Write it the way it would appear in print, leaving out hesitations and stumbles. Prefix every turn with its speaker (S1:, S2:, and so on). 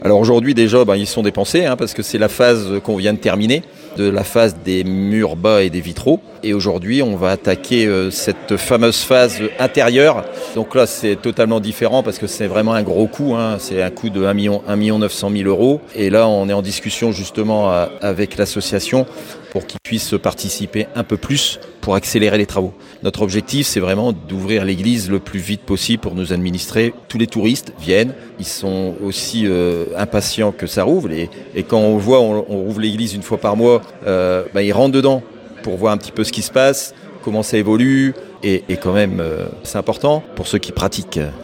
S1: Alors aujourd'hui déjà, ils sont dépensés parce que c'est la phase qu'on vient de terminer, de la phase des murs bas et des vitraux. Et aujourd'hui, on va attaquer cette fameuse phase intérieure. Donc là, c'est totalement différent parce que c'est vraiment un gros coût. C'est un coût de 1 900 000 euros. Et là, on est en discussion justement avec l'association pour qu'ils puissent participer un peu plus pour accélérer les travaux. Notre objectif, c'est vraiment d'ouvrir l'église le plus vite possible pour nous administrer. Tous les touristes viennent, ils sont aussi impatients que ça rouvre. Et quand on voit, on rouvre l'église une fois par mois, ils rentrent dedans pour voir un petit peu ce qui se passe, comment ça évolue. Et quand même, c'est important pour ceux qui pratiquent.